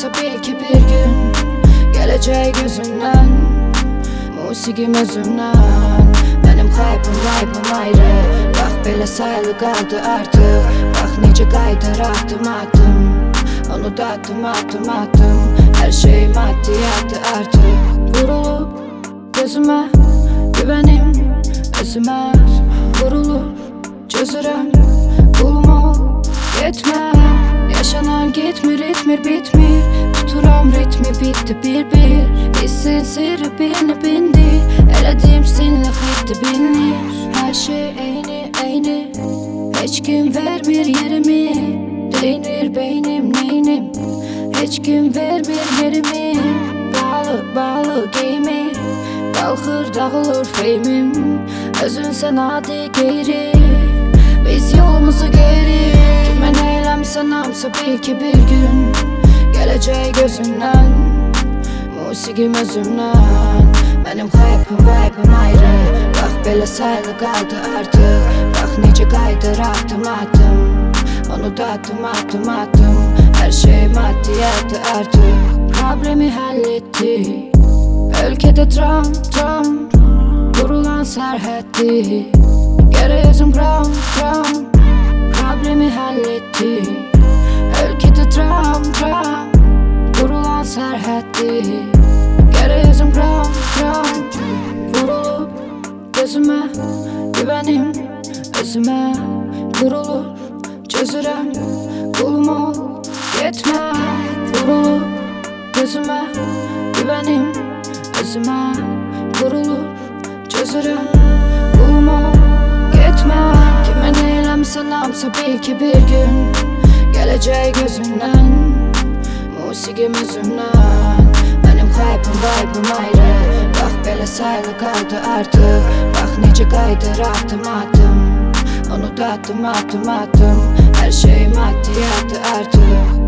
tabii ki bir gün geleceği gözünden, musikim özümden. Benim kaybım vibe'ım ayrı. Bak belə sayılı qaldı artıq. Bax necə qaydır addım. Onu da atdım. Her şey maddiyatı artıq. Vurulub gözümə güvenim özümə. Vurulur çözürəm qulumu yetmə. Yaşanan gitmir bitmir. Tuturam ritmi bitti bir. Hissin sırrı bindi. Elədim sinlə xeytdi bilinir. Her şey eyni. Hiç kim vermir yerimi. Değinir beynim neynim. Hiç kim vermir yerimi. Bağlı geyimi. Qalxır dağılır feymim. Özün sen adi geyri. Biz yolumuzu geri. Kimə neyləmsən hamısı bil ki bir gün geleceği gözündən, musikim özümdən. Benim kaybım vibe'ım ayrı. Bax belə sayılı qaldı artıq. Bax necə qaydır addım. Onu da atdım. Her şey maddiyatı artıq. Problemi halletti. Ülkede tram kurulan sərhəddi. Gərək özüm kram problemi halletti. Ülkede tram kurulan sərhəddi. Gərək özüm kram vurulub gözümə güvenim özümə. Vurulur çözürəm qulumu yetmə. Vurulub gözümə güvenim özümə. Vurulur çözürəm qulumu yetmə. Kimə neyləmsən hamısı bil ki bir gün geleceği gözündən, musikim özümdən. Benim kaybım vibe'ım ayrı. Bax belə sayılı qaldı artıq. Bax necə qaydır addım. Onu da atdım. Her şey maddiyatı artıq.